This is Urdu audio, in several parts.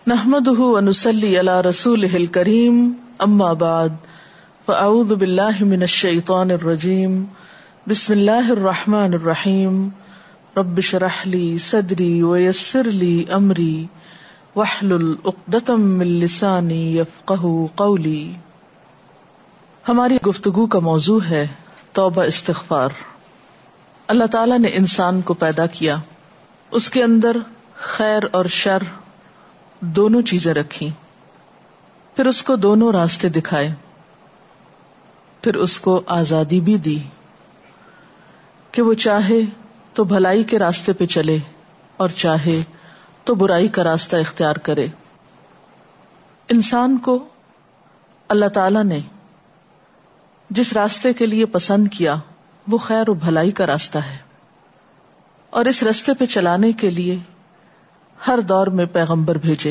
نحمده ونصلي على رسوله الكريم اما بعد فاعوذ بالله من الشيطان الرجيم بسم الله الرحمن الرحيم رب اشرح لي صدري ويسر لي امري واحلل عقدة من لساني يفقهوا قولي. ہماری گفتگو کا موضوع ہے توبہ استغفار. اللہ تعالیٰ نے انسان کو پیدا کیا، اس کے اندر خیر اور شر دونوں چیزیں رکھی، پھر اس کو دونوں راستے دکھائے، پھر اس کو آزادی بھی دی کہ وہ چاہے تو بھلائی کے راستے پہ چلے اور چاہے تو برائی کا راستہ اختیار کرے. انسان کو اللہ تعالی نے جس راستے کے لیے پسند کیا وہ خیر و بھلائی کا راستہ ہے، اور اس راستے پہ چلانے کے لیے ہر دور میں پیغمبر بھیجے.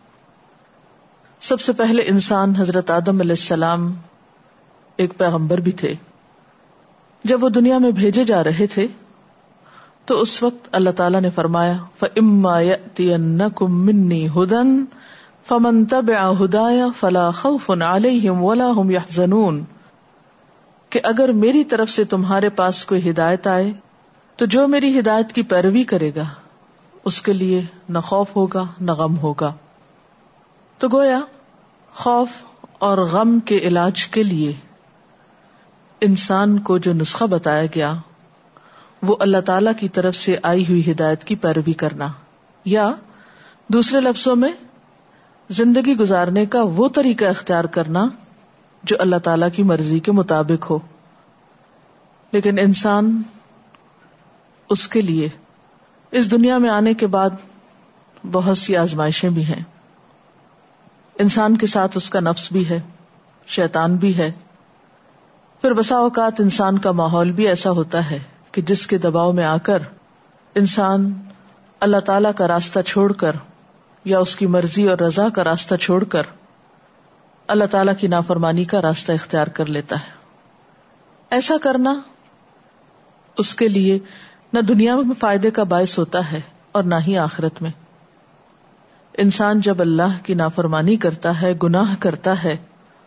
سب سے پہلے انسان حضرت آدم علیہ السلام ایک پیغمبر بھی تھے. جب وہ دنیا میں بھیجے جا رہے تھے تو اس وقت اللہ تعالیٰ نے فرمایا فَإِمَّا يَأْتِيَنَّكُم مِّنِّي هُدًى فَمَن تَبِعَ هُدَايَ فَلَا خَوْفٌ عَلَيْهِمْ وَلَا هُمْ يَحْزَنُونَ کہ اگر میری طرف سے تمہارے پاس کوئی ہدایت آئے تو جو میری ہدایت کی پیروی کرے گا اس کے لیے نہ خوف ہوگا نہ غم ہوگا. تو گویا خوف اور غم کے علاج کے لیے انسان کو جو نسخہ بتایا گیا وہ اللہ تعالی کی طرف سے آئی ہوئی ہدایت کی پیروی کرنا، یا دوسرے لفظوں میں زندگی گزارنے کا وہ طریقہ اختیار کرنا جو اللہ تعالی کی مرضی کے مطابق ہو. لیکن انسان اس کے لیے اس دنیا میں آنے کے بعد بہت سی آزمائشیں بھی ہیں. انسان کے ساتھ اس کا نفس بھی ہے، شیطان بھی ہے. پھر بسا اوقات انسان کا ماحول بھی ایسا ہوتا ہے کہ جس کے دباؤ میں آ کر انسان اللہ تعالی کا راستہ چھوڑ کر یا اس کی مرضی اور رضا کا راستہ چھوڑ کر اللہ تعالی کی نافرمانی کا راستہ اختیار کر لیتا ہے. ایسا کرنا اس کے لیے نہ دنیا میں فائدے کا باعث ہوتا ہے اور نہ ہی آخرت میں. انسان جب اللہ کی نافرمانی کرتا ہے، گناہ کرتا ہے،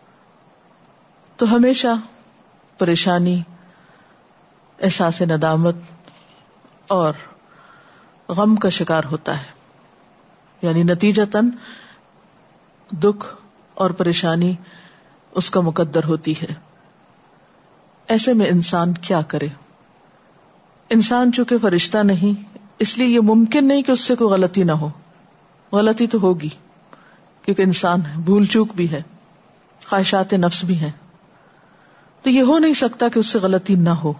تو ہمیشہ پریشانی، احساس ندامت اور غم کا شکار ہوتا ہے. یعنی نتیجتاً دکھ اور پریشانی اس کا مقدر ہوتی ہے. ایسے میں انسان کیا کرے؟ انسان چونکہ فرشتہ نہیں، اس لیے یہ ممکن نہیں کہ اس سے کوئی غلطی نہ ہو. غلطی تو ہوگی کیونکہ انسان ہے، بھول چوک بھی ہے، خواہشات نفس بھی ہیں، تو یہ ہو نہیں سکتا کہ اس سے غلطی نہ ہو.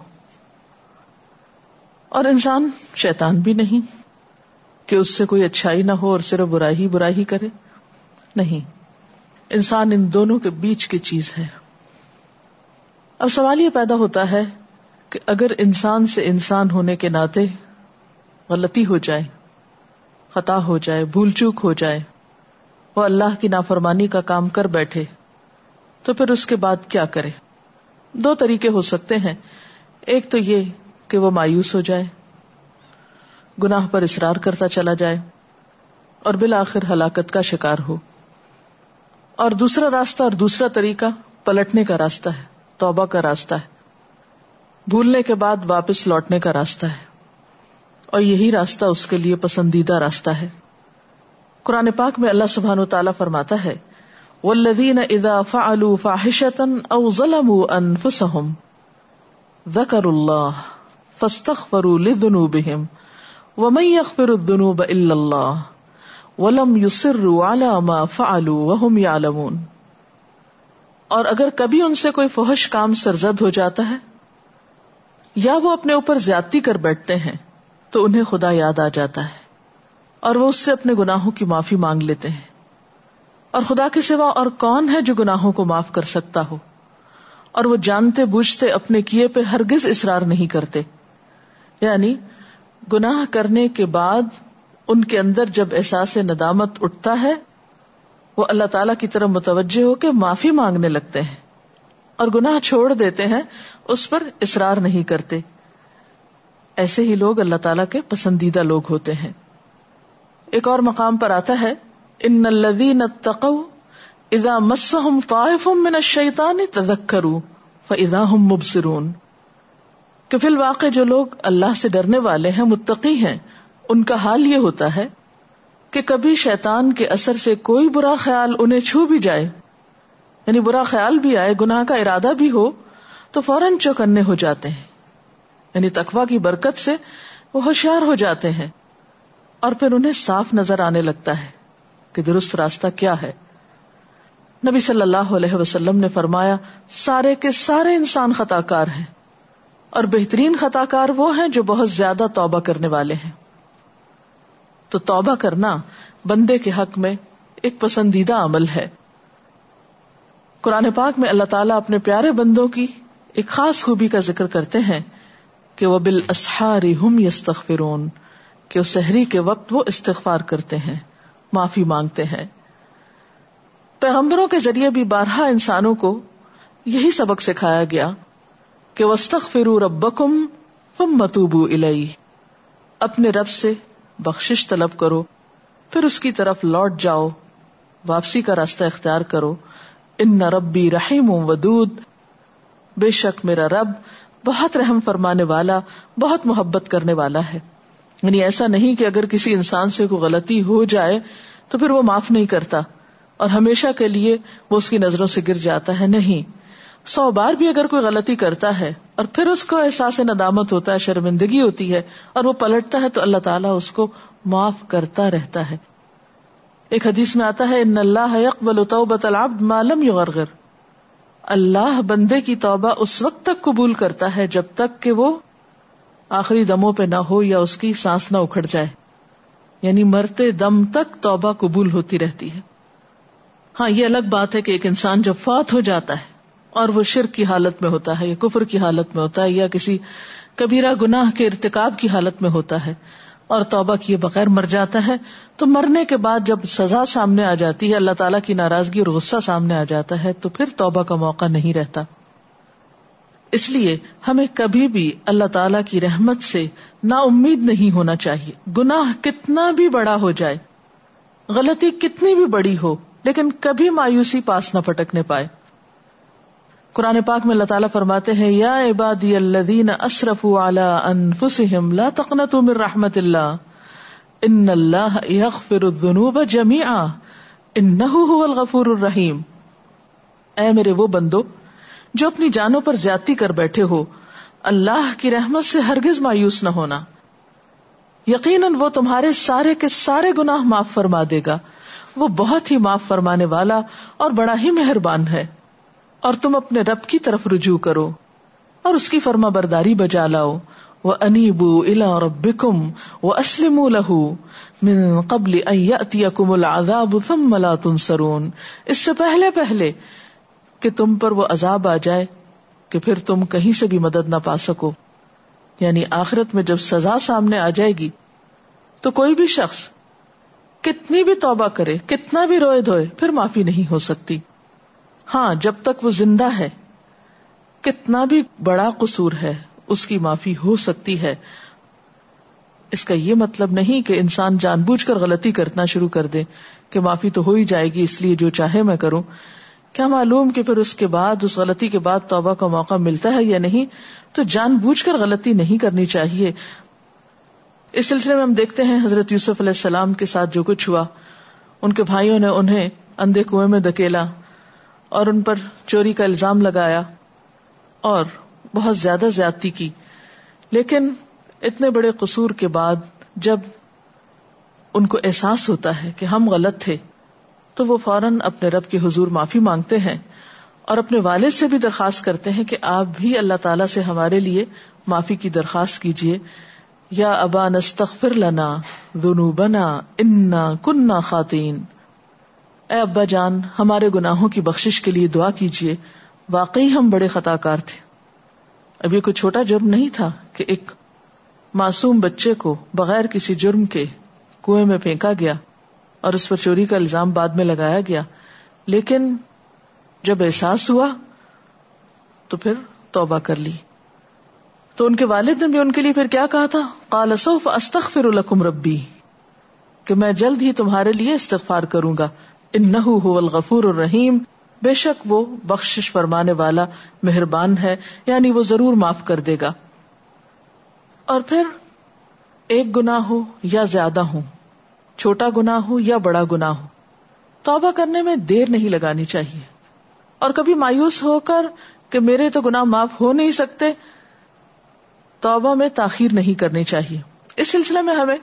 اور انسان شیطان بھی نہیں کہ اس سے کوئی اچھائی نہ ہو اور صرف برائی ہی کرے. نہیں، انسان ان دونوں کے بیچ کی چیز ہے. اب سوال یہ پیدا ہوتا ہے کہ اگر انسان سے انسان ہونے کے ناطے غلطی ہو جائے، خطا ہو جائے، بھول چوک ہو جائے، وہ اللہ کی نافرمانی کا کام کر بیٹھے، تو پھر اس کے بعد کیا کرے؟ دو طریقے ہو سکتے ہیں. ایک تو یہ کہ وہ مایوس ہو جائے، گناہ پر اصرار کرتا چلا جائے اور بالآخر ہلاکت کا شکار ہو. اور دوسرا راستہ اور دوسرا طریقہ پلٹنے کا راستہ ہے، توبہ کا راستہ ہے، بھولنے کے بعد واپس لوٹنے کا راستہ ہے، اور یہی راستہ اس کے لیے پسندیدہ راستہ ہے. قرآن پاک میں اللہ سبحانہ وتعالی فرماتا ہے وَالَّذِينَ إِذَا فَعَلُوا فَاحِشَةً أَوْ ظَلَمُوا أَنفُسَهُمْ ذَكَرُوا اللَّهَ فَاسْتَغْفَرُوا لِذُنُوبِهِمْ وَمَن يَغْفِرُ الذُّنُوبَ إِلَّا اللَّهُ وَلَمْ يُصِرُّوا عَلَى مَا فَعَلُوا وَهُمْ يَعْلَمُونَ. اور اگر کبھی ان سے کوئی فحش کام سرزد ہو جاتا ہے یا وہ اپنے اوپر زیادتی کر بیٹھتے ہیں تو انہیں خدا یاد آ جاتا ہے اور وہ اس سے اپنے گناہوں کی معافی مانگ لیتے ہیں. اور خدا کے سوا اور کون ہے جو گناہوں کو معاف کر سکتا ہو؟ اور وہ جانتے بوجھتے اپنے کیے پہ ہرگز اصرار نہیں کرتے. یعنی گناہ کرنے کے بعد ان کے اندر جب احساس ندامت اٹھتا ہے وہ اللہ تعالیٰ کی طرف متوجہ ہو کے معافی مانگنے لگتے ہیں اور گناہ چھوڑ دیتے ہیں، اس پر اصرار نہیں کرتے. ایسے ہی لوگ اللہ تعالیٰ کے پسندیدہ لوگ ہوتے ہیں. ایک اور مقام پر آتا ہے ان الذین اتقوا اذا مسهم طائف من الشیطان تذکروا فاذا هم مبصرون، کہ فی الواقع جو لوگ اللہ سے ڈرنے والے ہیں، متقی ہیں، ان کا حال یہ ہوتا ہے کہ کبھی شیطان کے اثر سے کوئی برا خیال انہیں چھو بھی جائے، یعنی برا خیال بھی آئے، گناہ کا ارادہ بھی ہو، تو فوراً چوکنے ہو جاتے ہیں، یعنی تقویٰ کی برکت سے وہ ہوشیار ہو جاتے ہیں، اور پھر انہیں صاف نظر آنے لگتا ہے کہ درست راستہ کیا ہے۔ نبی صلی اللہ علیہ وسلم نے فرمایا، سارے کے سارے انسان خطا کار ہیں، اور بہترین خطا کار وہ ہیں جو بہت زیادہ توبہ کرنے والے ہیں۔ تو توبہ کرنا بندے کے حق میں ایک پسندیدہ عمل ہے۔ قرآن پاک میں اللہ تعالیٰ اپنے پیارے بندوں کی ایک خاص خوبی کا ذکر کرتے ہیں کہ وَبِالْأَسْحَارِ هُمْ يَسْتَغْفِرُونَ، کہ اس سحری کے وقت وہ استغفار کرتے ہیں، معافی مانگتے ہیں۔ پیغمبروں کے ذریعے بھی بارہا انسانوں کو یہی سبق سکھایا گیا کہ وَاسْتَغْفِرُوا رَبَّكُمْ ثُمَّ تُوبُوا إِلَيْهِ، اپنے رب سے بخشش طلب کرو، پھر اس کی طرف لوٹ جاؤ، واپسی کا راستہ اختیار کرو۔ ان ربی رحیم ودود، بے شک میرا رب بہت رحم فرمانے والا، بہت محبت کرنے والا ہے۔ یعنی ایسا نہیں کہ اگر کسی انسان سے کوئی غلطی ہو جائے تو پھر وہ معاف نہیں کرتا اور ہمیشہ کے لیے وہ اس کی نظروں سے گر جاتا ہے، نہیں، 100 بار بھی اگر کوئی غلطی کرتا ہے اور پھر اس کو احساس ندامت ہوتا ہے، شرمندگی ہوتی ہے اور وہ پلٹتا ہے، تو اللہ تعالیٰ اس کو معاف کرتا رہتا ہے۔ ایک حدیث میں آتا ہے ان اللہ یقبل توبۃ العبد ما لم یغرغر، اللہ بندے کی توبہ اس وقت تک قبول کرتا ہے جب تک کہ وہ آخری دموں پہ نہ ہو یا اس کی سانس نہ اکھڑ جائے، یعنی مرتے دم تک توبہ قبول ہوتی رہتی ہے۔ ہاں، یہ الگ بات ہے کہ ایک انسان جب فوت ہو جاتا ہے اور وہ شرک کی حالت میں ہوتا ہے یا کفر کی حالت میں ہوتا ہے یا کسی کبیرہ گناہ کے ارتکاب کی حالت میں ہوتا ہے اور توبہ کیے بغیر مر جاتا ہے، تو مرنے کے بعد جب سزا سامنے آ جاتی ہے، اللہ تعالیٰ کی ناراضگی اور غصہ سامنے آ جاتا ہے، تو پھر توبہ کا موقع نہیں رہتا۔ اس لیے ہمیں کبھی بھی اللہ تعالیٰ کی رحمت سے نا امید نہیں ہونا چاہیے، گناہ کتنا بھی بڑا ہو جائے، غلطی کتنی بھی بڑی ہو، لیکن کبھی مایوسی پاس نہ پٹکنے پائے۔ قرآن پاک میں اللہ تعالیٰ فرماتے ہیں یا عبادی الذین اسرفوا علی انفسہم لا تقنطوا من رحمت اللہ ان اللہ یغفر الذنوب جمیعا انہ هو الغفور الرحیم، اے میرے وہ بندو جو اپنی جانوں پر زیادتی کر بیٹھے ہو، اللہ کی رحمت سے ہرگز مایوس نہ ہونا، یقیناً وہ تمہارے سارے کے سارے گناہ معاف فرما دے گا، وہ بہت ہی معاف فرمانے والا اور بڑا ہی مہربان ہے۔ اور تم اپنے رب کی طرف رجوع کرو اور اس کی فرما برداری بجا لاؤ، وَأَنِيبُوا إِلَىٰ رَبِّكُمْ وَأَسْلِمُوا لَهُ مِن قَبْلِ أَن يَأْتِيَكُمُ الْعَذَابُ ثُمَّ لَا تُنصَرُونَ، اس سے پہلے کہ تم پر وہ عذاب آ جائے کہ پھر تم کہیں سے بھی مدد نہ پا سکو، یعنی آخرت میں جب سزا سامنے آ جائے گی تو کوئی بھی شخص کتنی بھی توبہ کرے، کتنا بھی روئے دھوئے، پھر معافی نہیں ہو سکتی۔ ہاں، جب تک وہ زندہ ہے کتنا بھی بڑا قصور ہے اس کی معافی ہو سکتی ہے۔ اس کا یہ مطلب نہیں کہ انسان جان بوجھ کر غلطی کرنا شروع کر دے کہ معافی تو ہو ہی جائے گی اس لیے جو چاہے میں کروں، کیا معلوم کہ پھر اس کے بعد، اس غلطی کے بعد توبہ کا موقع ملتا ہے یا نہیں، تو جان بوجھ کر غلطی نہیں کرنی چاہیے۔ اس سلسلے میں ہم دیکھتے ہیں حضرت یوسف علیہ السلام کے ساتھ جو کچھ ہوا، ان کے بھائیوں نے انہیں اندھے کنویں میں دھکیلا اور ان پر چوری کا الزام لگایا اور بہت زیادہ زیادتی کی، لیکن اتنے بڑے قصور کے بعد جب ان کو احساس ہوتا ہے کہ ہم غلط تھے تو وہ فوراً اپنے رب کے حضور معافی مانگتے ہیں اور اپنے والد سے بھی درخواست کرتے ہیں کہ آپ بھی اللہ تعالیٰ سے ہمارے لیے معافی کی درخواست کیجیے۔ یا ابا نستغفر لنا ذنوبنا انا کننا خاطئین، اے ابا جان ہمارے گناہوں کی بخشش کے لیے دعا کیجیے، واقعی ہم بڑے خطا کار تھے۔ اب یہ کوئی چھوٹا جرم نہیں تھا کہ ایک معصوم بچے کو بغیر کسی جرم کے کنویں میں پھینکا گیا اور اس پر چوری کا الزام بعد میں لگایا گیا، لیکن جب احساس ہوا تو پھر توبہ کر لی۔ تو ان کے والد نے بھی ان کے لیے پھر کیا کہا تھا؟ قال سوف استغفر لکم ربی، کہ میں جلد ہی تمہارے لیے استغفار کروں گا. انہ هو الغفور الرحیم، بے شک وہ بخشش فرمانے والا مہربان ہے، یعنی وہ ضرور معاف کر دے گا. اور پھر ایک گناہ ہو یا زیادہ ہو، چھوٹا گناہ ہو یا بڑا گناہ ہو، توبہ کرنے میں دیر نہیں لگانی چاہیے. اور کبھی مایوس ہو کر کہ میرے تو گناہ معاف ہو نہیں سکتے، توبہ میں تاخیر نہیں کرنی چاہیے. اس سلسلے میں ہمیں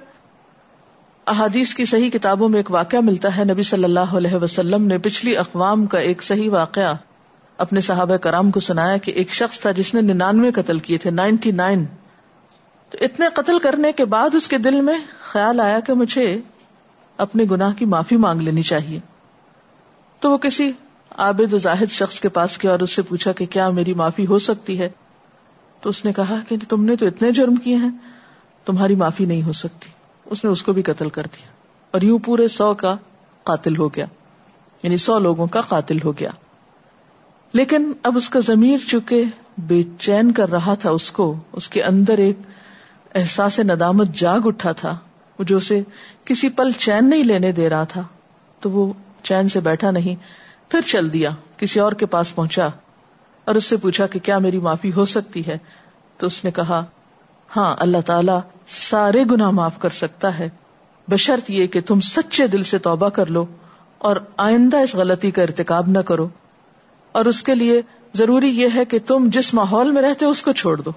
احادیث کی صحیح کتابوں میں ایک واقعہ ملتا ہے. نبی صلی اللہ علیہ وسلم نے پچھلی اقوام کا ایک صحیح واقعہ اپنے صحابہ کرام کو سنایا کہ ایک شخص تھا جس نے 99 قتل کیے تھے، 99. تو اتنے قتل کرنے کے بعد اس کے دل میں خیال آیا کہ مجھے اپنے گناہ کی معافی مانگ لینی چاہیے. تو وہ کسی عابد و زاہد شخص کے پاس گیا اور اس سے پوچھا کہ کیا میری معافی ہو سکتی ہے؟ تو اس نے کہا کہ تم نے تو اتنے جرم کیے ہیں، تمہاری معافی نہیں ہو سکتی. اس نے اس کو بھی قتل کر دیا اور یوں پورے 100 کا قاتل ہو گیا، یعنی 100 لوگوں کا قاتل ہو گیا. لیکن اب اس کا ضمیر چونکہ بے چین کر رہا تھا، اس کے اندر ایک احساس ندامت جاگ اٹھا تھا جو اسے کسی پل چین نہیں لینے دے رہا تھا. تو وہ چین سے بیٹھا نہیں، پھر چل دیا، کسی اور کے پاس پہنچا اور اس سے پوچھا کہ کیا میری معافی ہو سکتی ہے؟ تو اس نے کہا ہاں، اللہ تعالیٰ سارے گناہ معاف کر سکتا ہے، بشرط یہ کہ تم سچے دل سے توبہ کر لو اور آئندہ اس غلطی کا ارتکاب نہ کرو. اور اس کے لیے ضروری یہ ہے کہ تم جس ماحول میں رہتے ہو اس کو چھوڑ دو.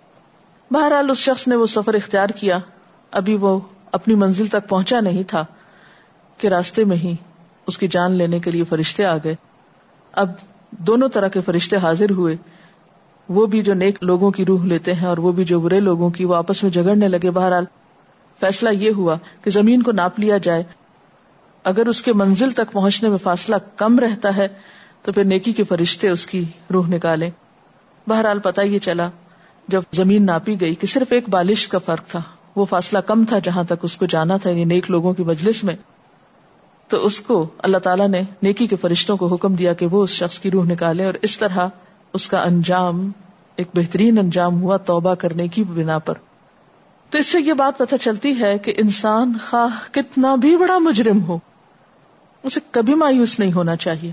بہرحال اس شخص نے وہ سفر اختیار کیا. ابھی وہ اپنی منزل تک پہنچا نہیں تھا کہ راستے میں ہی اس کی جان لینے کے لیے فرشتے آ گئے. اب دونوں طرح کے فرشتے حاضر ہوئے، وہ بھی جو نیک لوگوں کی روح لیتے ہیں اور وہ بھی جو برے لوگوں کی. وہ آپس میں جھگڑنے لگے. بہرحال فیصلہ یہ ہوا کہ زمین کو ناپ لیا جائے. اگر اس کے منزل تک پہنچنے میں فاصلہ کم رہتا ہے تو پھر نیکی کے فرشتے اس کی روح نکالیں. بہرحال پتہ یہ چلا جب زمین ناپی گئی کہ صرف ایک بالش کا فرق تھا، وہ فاصلہ کم تھا جہاں تک اس کو جانا تھا، یعنی نیک لوگوں کی مجلس میں. تو اس کو اللہ تعالیٰ نے نیکی کے فرشتوں کو حکم دیا کہ وہ اس شخص کی روح نکالے، اور اس طرح اس کا انجام ایک بہترین انجام ہوا توبہ کرنے کی بنا پر. تو اس سے یہ بات پتہ چلتی ہے کہ انسان خواہ کتنا بھی بڑا مجرم ہو، اسے کبھی مایوس نہیں ہونا چاہیے.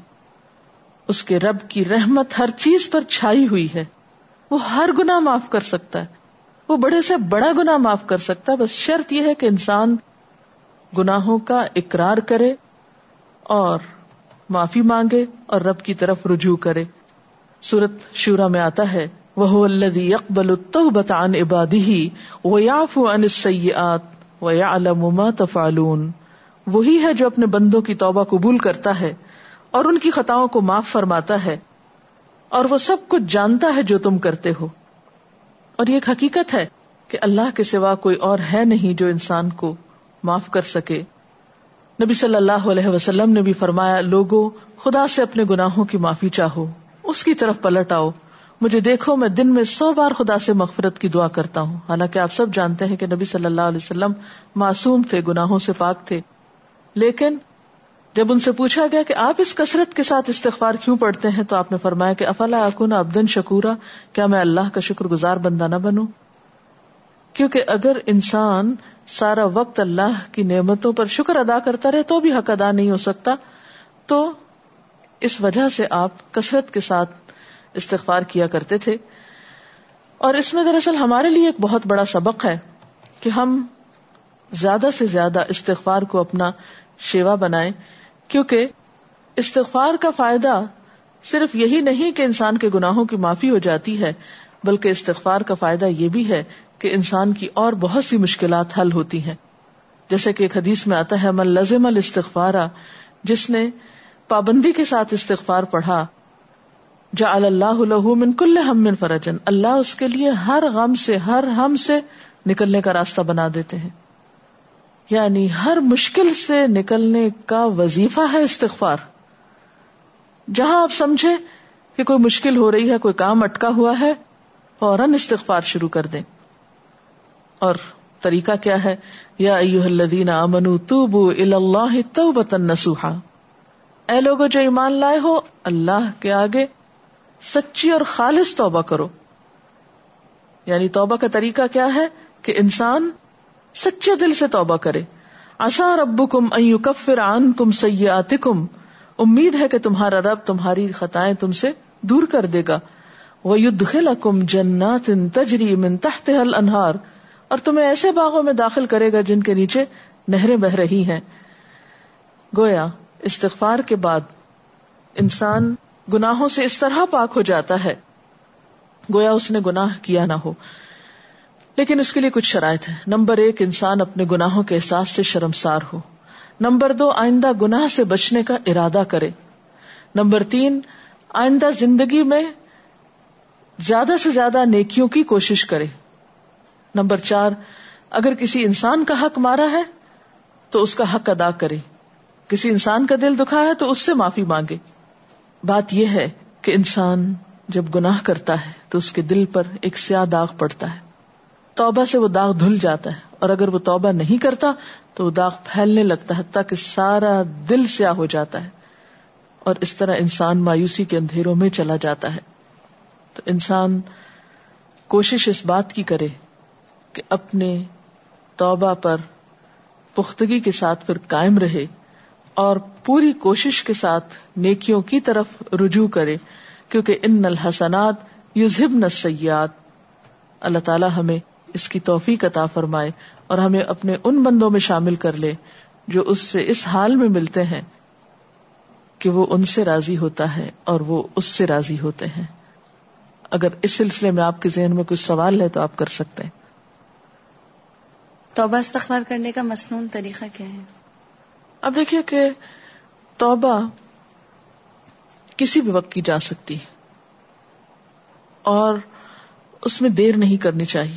اس کے رب کی رحمت ہر چیز پر چھائی ہوئی ہے، وہ ہر گناہ معاف کر سکتا ہے، وہ بڑے سے بڑا گناہ معاف کر سکتا ہے. بس شرط یہ ہے کہ انسان گناہوں کا اقرار کرے اور معافی مانگے اور رب کی طرف رجوع کرے. سورۃ شورى میں آتا ہے وَهُوَ الَّذِي يَقْبَلُ التَّوْبَةَ عَنْ عِبَادِهِ وَيَعْفُو عَنِ السَّيِّئَاتِ وَيَعْلَمُ مَا تَفْعَلُونَ. وہی ہے جو اپنے بندوں کی توبہ قبول کرتا ہے اور ان کی خطاؤں کو معاف فرماتا ہے، اور وہ سب کچھ جانتا ہے جو تم کرتے ہو. اور یہ ایک حقیقت ہے کہ اللہ کے سوا کوئی اور ہے نہیں جو انسان کو معاف کر سکے. نبی صلی اللہ علیہ وسلم نے بھی فرمایا لوگوں خدا سے اپنے گناہوں کی معافی چاہو، اس کی طرف پلٹ آؤ. مجھے دیکھو میں دن میں 100 بار خدا سے مغفرت کی دعا کرتا ہوں. حالانکہ آپ سب جانتے ہیں کہ نبی صلی اللہ علیہ وسلم معصوم تھے، گناہوں سے پاک تھے. لیکن جب ان سے پوچھا گیا کہ آپ اس کثرت کے ساتھ استغفار کیوں پڑھتے ہیں تو آپ نے فرمایا کہ افلا اکون عبدا شکورا، کیا میں اللہ کا شکر گزار بندہ نہ بنوں؟ کیونکہ اگر انسان سارا وقت اللہ کی نعمتوں پر شکر ادا کرتا رہے تو بھی حق ادا نہیں ہو سکتا. تو اس وجہ سے آپ کثرت کے ساتھ استغفار کیا کرتے تھے. اور اس میں دراصل ہمارے لیے ایک بہت بڑا سبق ہے کہ ہم زیادہ سے زیادہ استغفار کو اپنا شیوا بنائیں، کیونکہ استغفار کا فائدہ صرف یہی نہیں کہ انسان کے گناہوں کی معافی ہو جاتی ہے، بلکہ استغفار کا فائدہ یہ بھی ہے کہ انسان کی اور بہت سی مشکلات حل ہوتی ہیں. جیسے کہ ایک حدیث میں آتا ہے من لزم الاستغفار، جس نے پابندی کے ساتھ استغفار پڑھا جعل اللہ له من کل ہم فرجا، اللہ اس کے لیے ہر غم سے، ہر ہم سے نکلنے کا راستہ بنا دیتے ہیں. یعنی ہر مشکل سے نکلنے کا وظیفہ ہے استغفار. جہاں آپ سمجھے کہ کوئی مشکل ہو رہی ہے، کوئی کام اٹکا ہوا ہے، فوراً استغفار شروع کر دیں. اور طریقہ کیا ہے؟ یا ایھا الذین آمنوا توبوا الی اللہ توبۃ نصوحا، اے لوگو جو ایمان لائے ہو اللہ کے آگے سچی اور خالص توبہ کرو. یعنی توبہ کا طریقہ کیا ہے کہ انسان سچے دل سے توبہ کرے. عسى ربكم ان يكفر عنكم سيئاتكم، امید ہے کہ تمہارا رب تمہاری خطائیں تم سے دور کر دے گا. وَيُدْخِلَكُمْ جَنَّاتٍ تَجْرِي مِن تَحْتِهَا الْأَنْهَارُ، اور تمہیں ایسے باغوں میں داخل کرے گا جن کے نیچے نہریں بہ رہی ہیں. گویا استغفار کے بعد انسان گناہوں سے اس طرح پاک ہو جاتا ہے گویا اس نے گناہ کیا نہ ہو. لیکن اس کے لیے کچھ شرائط ہیں. نمبر 1، انسان اپنے گناہوں کے احساس سے شرمسار ہو. نمبر 2، آئندہ گناہ سے بچنے کا ارادہ کرے. نمبر 3، آئندہ زندگی میں زیادہ سے زیادہ نیکیوں کی کوشش کرے. نمبر 4، اگر کسی انسان کا حق مارا ہے تو اس کا حق ادا کرے. کسی انسان کا دل دکھا ہے تو اس سے معافی مانگے. بات یہ ہے کہ انسان جب گناہ کرتا ہے تو اس کے دل پر ایک سیاہ داغ پڑتا ہے. توبہ سے وہ داغ دھل جاتا ہے، اور اگر وہ توبہ نہیں کرتا تو وہ داغ پھیلنے لگتا ہے تاکہ سارا دل سیاہ ہو جاتا ہے، اور اس طرح انسان مایوسی کے اندھیروں میں چلا جاتا ہے. تو انسان کوشش اس بات کی کرے کہ اپنے توبہ پر پختگی کے ساتھ پھر قائم رہے اور پوری کوشش کے ساتھ نیکیوں کی طرف رجوع کرے، کیونکہ ان الحسنات یذہبن السیئات. اللہ تعالی ہمیں اس کی توفیق عطا فرمائے اور ہمیں اپنے ان بندوں میں شامل کر لے جو اس سے اس حال میں ملتے ہیں کہ وہ ان سے راضی ہوتا ہے اور وہ اس سے راضی ہوتے ہیں. اگر اس سلسلے میں آپ کے ذہن میں کچھ سوال ہے تو آپ کر سکتے ہیں. توبہ استغفار کرنے کا مسنون طریقہ کیا ہے؟ اب دیکھیے کہ توبہ کسی بھی وقت کی جا سکتی ہے اور اس میں دیر نہیں کرنی چاہیے،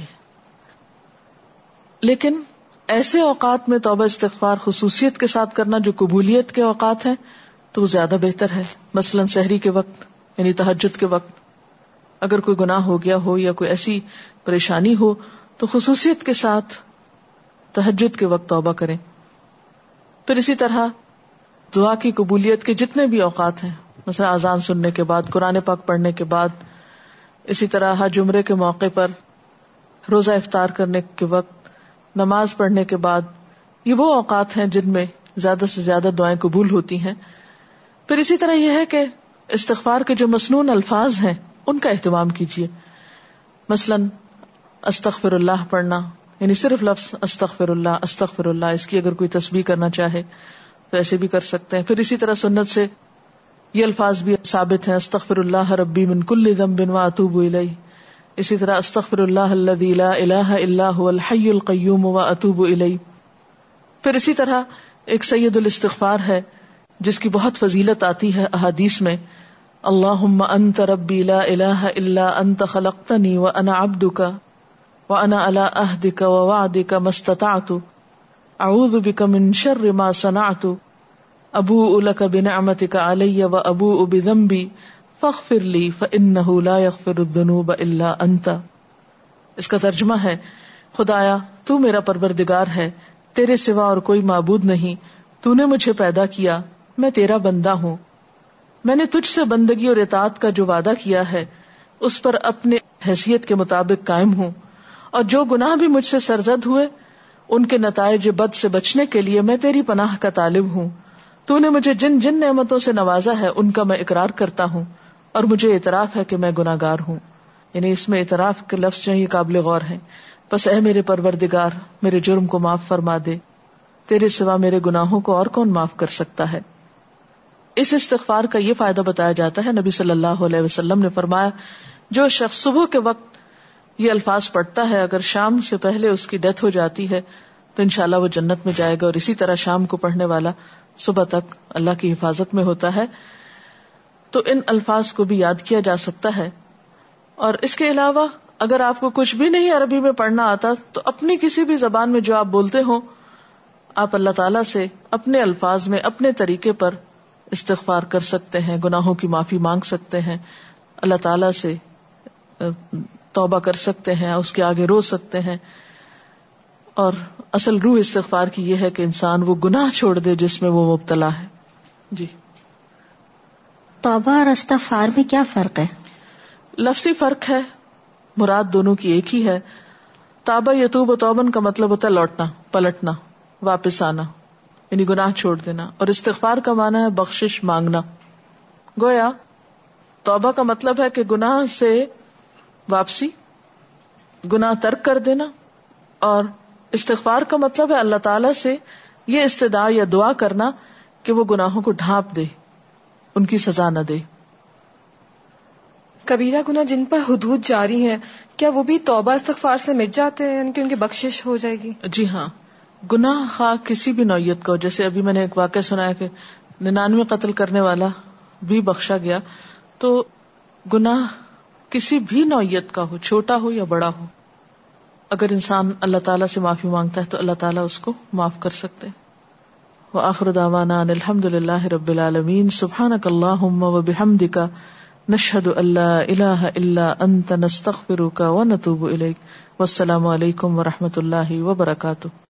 لیکن ایسے اوقات میں توبہ استغفار خصوصیت کے ساتھ کرنا جو قبولیت کے اوقات ہیں تو وہ زیادہ بہتر ہے. مثلا سحری کے وقت یعنی تہجد کے وقت اگر کوئی گناہ ہو گیا ہو یا کوئی ایسی پریشانی ہو تو خصوصیت کے ساتھ تہجد کے وقت توبہ کریں. پھر اسی طرح دعا کی قبولیت کے جتنے بھی اوقات ہیں، مثلا اذان سننے کے بعد، قرآن پاک پڑھنے کے بعد، اسی طرح حج عمرے کے موقع پر، روزہ افطار کرنے کے وقت، نماز پڑھنے کے بعد، یہ وہ اوقات ہیں جن میں زیادہ سے زیادہ دعائیں قبول ہوتی ہیں. پھر اسی طرح یہ ہے کہ استغفار کے جو مسنون الفاظ ہیں ان کا اہتمام کیجیے. مثلا استغفر اللہ پڑھنا، یعنی صرف لفظ استغفر اللہ، اس کی اگر کوئی تسبیح کرنا چاہے تو ایسے بھی کر سکتے ہیں. پھر اسی طرح سنت سے یہ الفاظ بھی ثابت ہیں، استغفر اللہ ربی من کل ذنب واتوب الیہ. اسی طرح استغفر اللہ الذی لا الہ الا هو الحی القیوم واتوب الیہ. پھر اسی طرح ایک سید الاستغفار ہے جس کی بہت فضیلت آتی ہے احادیث میں، اللہم انت ربی لا الہ الا انت خلقتنی وانا عبدک وانا علی عہدک ووعدک ما استطعت اعوذ بک من شر ما صنعت ابوء لک بنعمتک علی وابوء بذنبی فاغفر لی فانہ لا یغفر الذنوب الا انت. اس کا ترجمہ ہے، خدایا تو میرا پروردگار ہے، تیرے سوا اور کوئی معبود نہیں، تو نے مجھے پیدا کیا، میں تیرا بندہ ہوں، میں نے تجھ سے بندگی اور اطاعت کا جو وعدہ کیا ہے اس پر اپنے حیثیت کے مطابق قائم ہوں، اور جو گناہ بھی مجھ سے سرزد ہوئے ان کے نتائج بد سے بچنے کے لیے میں تیری پناہ کا طالب ہوں. تو نے مجھے جن جن نعمتوں سے نوازا ہے ان کا میں اقرار کرتا ہوں اور مجھے اعتراف ہے کہ میں گناہ گار ہوں. یعنی اس میں اعتراف کے لفظ جو یہ قابل غور ہیں. بس اے میرے پروردگار میرے جرم کو معاف فرما دے، تیرے سوا میرے گناہوں کو اور کون معاف کر سکتا ہے. اس استغفار کا یہ فائدہ بتایا جاتا ہے، نبی صلی اللہ علیہ وسلم نے فرمایا جو شخص صبح کے وقت یہ الفاظ پڑھتا ہے اگر شام سے پہلے اس کی ڈیتھ ہو جاتی ہے تو انشاءاللہ وہ جنت میں جائے گا، اور اسی طرح شام کو پڑھنے والا صبح تک اللہ کی حفاظت میں ہوتا ہے. تو ان الفاظ کو بھی یاد کیا جا سکتا ہے. اور اس کے علاوہ اگر آپ کو کچھ بھی نہیں عربی میں پڑھنا آتا تو اپنی کسی بھی زبان میں جو آپ بولتے ہو آپ اللہ تعالیٰ سے اپنے الفاظ میں اپنے طریقے پر استغفار کر سکتے ہیں، گناہوں کی معافی مانگ سکتے ہیں، اللہ تعالیٰ سے توبہ کر سکتے ہیں، اس کے آگے رو سکتے ہیں. اور اصل روح استغفار کی یہ ہے کہ انسان وہ گناہ چھوڑ دے جس میں وہ مبتلا ہے. جی، توبہ اور استغفار میں کیا فرق ہے؟ لفظی فرق ہے، مراد دونوں کی ایک ہی ہے. تابہ یتوب توبن کا مطلب ہوتا ہے لوٹنا، پلٹنا. واپس آنا یعنی گناہ چھوڑ دینا، اور استغفار کا معنی ہے بخشش مانگنا. گویا توبہ کا مطلب ہے کہ گناہ سے واپسی، گناہ ترک کر دینا، اور استغفار کا مطلب ہے اللہ تعالی سے یہ استدعا یا دعا کرنا کہ وہ گناہوں کو ڈھانپ دے، ان کی سزا نہ دے. کبیرہ گناہ جن پر حدود جاری ہیں کیا وہ بھی توبہ استغفار سے مٹ جاتے ہیں، یعنی کہ ان کی بخشش ہو جائے گی؟ جی ہاں، گناہ خواہ کسی بھی نوعیت کا ہو، جیسے ابھی میں نے ایک واقعہ سنا ہے کہ 99 قتل کرنے والا بھی بخشا گیا. تو گناہ کسی بھی نوعیت کا ہو، چھوٹا ہو یا بڑا ہو، اگر انسان اللہ تعالیٰ سے معافی مانگتا ہے تو اللہ تعالیٰ اس کو معاف کر سکتے. وآخر دعوانا ان الحمد للہ رب العالمین. سبحانک اللہم وبحمدک، نشہد ان لا الہ الا انت، نستغفرک ونتوب الیک. والسلام علیکم ورحمۃ اللہ وبرکاتہ.